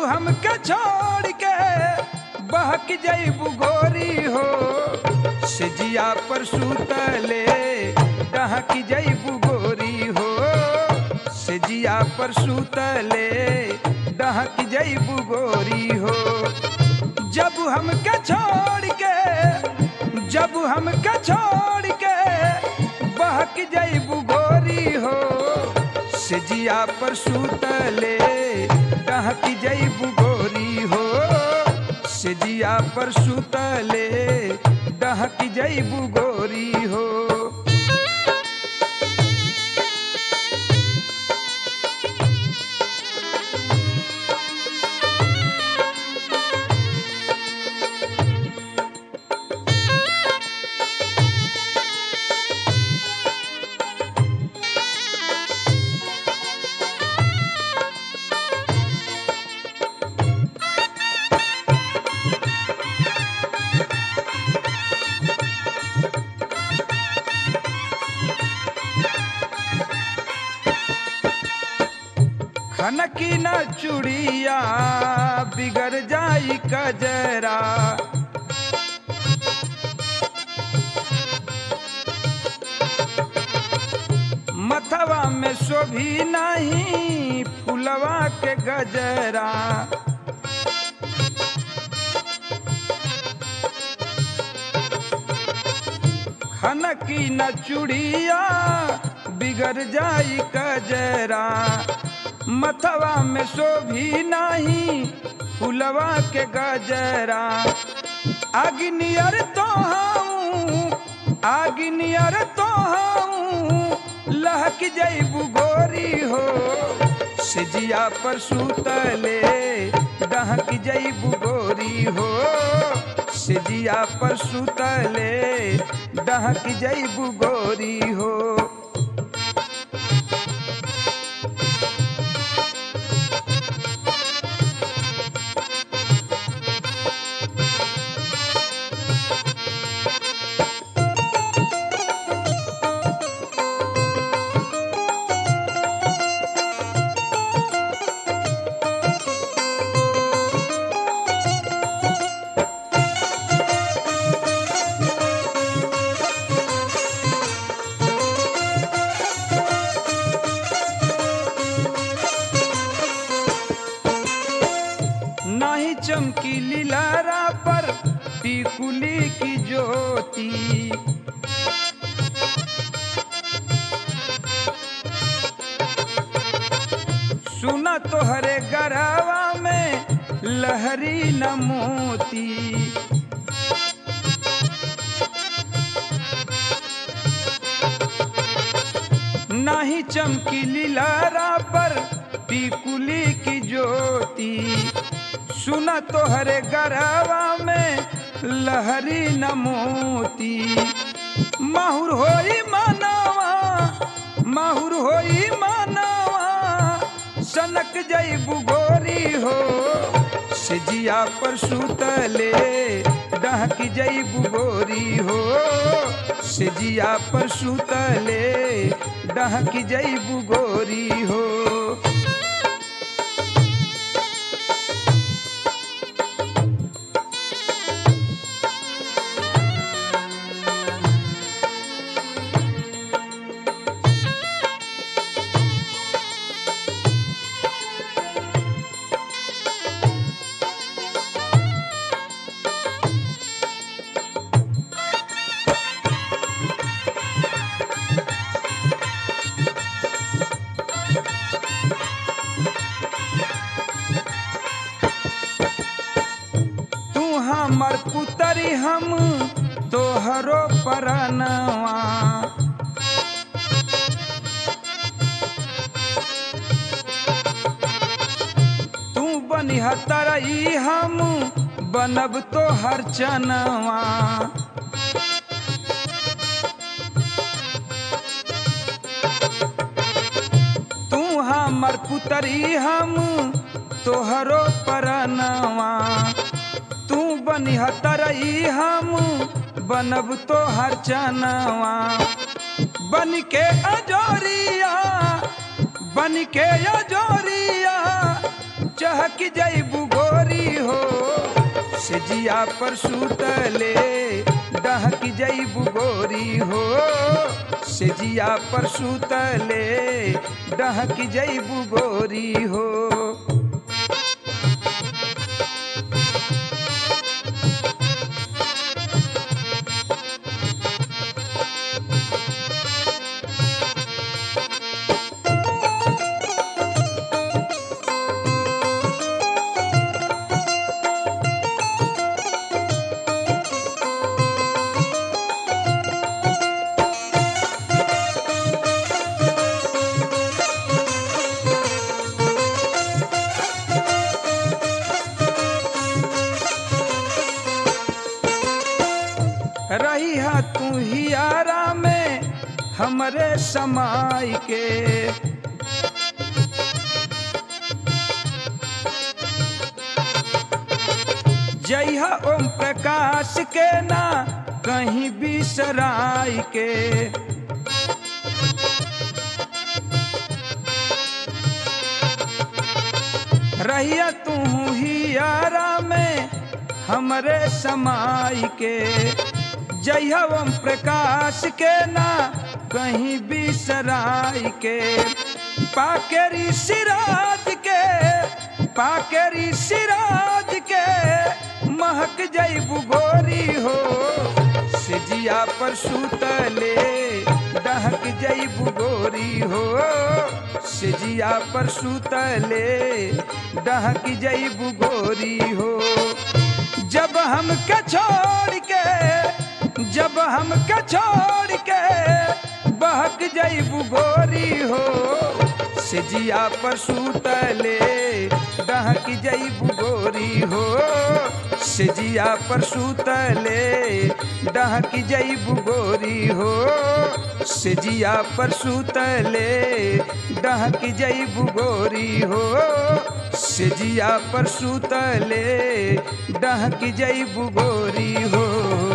हमके छोड़ के बहक जइबू गोरी हो सिजिया पर सुतले डहक जइबू गोरी हो सिजिया पर सुतले डहक जइबू गोरी हो जब हमके छोड़ के बहक जइबू गोरी हो सिजिया पर सुतले डहक जइबू गोरी हो सिजिया पर सुतले डहक जइबू गोरी हो खनकी न चूड़िया बिगड़ जाई कजरा मथवा में शोभी नहीं फुलवा के गजरा खनकी न चूड़िया बिगड़ जाई कजरा मथवा में शोभी नहीं फुलवा के गजरा अग्नियर तो हूँ लहक जइबू गोरी हो सिजिया पर सुतले डहक जइबू गोरी हो सिजिया पर सुतले डहक जइबू गोरी हो चमकी लीलारा पर टिकुली की ज्योति सुना तोहरे गरवा में लहरी न मोती नाही चमकी लीलारा पर टिकुली की ज्योति सुना तोहरे गरवा में लहरी न मोती माहुर होई मानवा सनक जइबू गोरी हो सिजिया पर सुतले डहक जइबू गोरी हो सिजिया पर सुतले डहक जइबू गोरी हो हमर पुतरी हम तोहरो परनवा तू बनिहा तरई हम बनब तोहर चनवा तू हमर पुतरी हम तोहरो परनवा तू बनिहा तरई हम बनब तोहर चनवा बन के अजोरिया चहक जइबू गोरी हो से जिया पर सूतले डहक जईबू गोरी हो से जिया पर सूतले डहक जईबू गोरी हो। रही हा तू हियारा में हमरे समाई के जइहा ओम प्रकाश के ना कहीं बिसराई के। रहिया तू हियारा में हमरे समाई के जइहा ओम प्रकाश के ना कहीं बिसराई के। पाकेरी सिराज के महक जईबू गोरी हो से जिया पर सूतले डहक जईबू गोरी हो से जिया पर सूतले डहक जईबू गोरी हो। जब हमके छोड़ के बहक जईबू गोरी हो से जिया पर सूतले डहक जईबू गोरी हो से जिया पर सूतले डहक जईबू गोरी हो से जिया पर सूतले डहक जईबू गोरी हो से जिया पर सूतले डहक जईबू गोरी हो।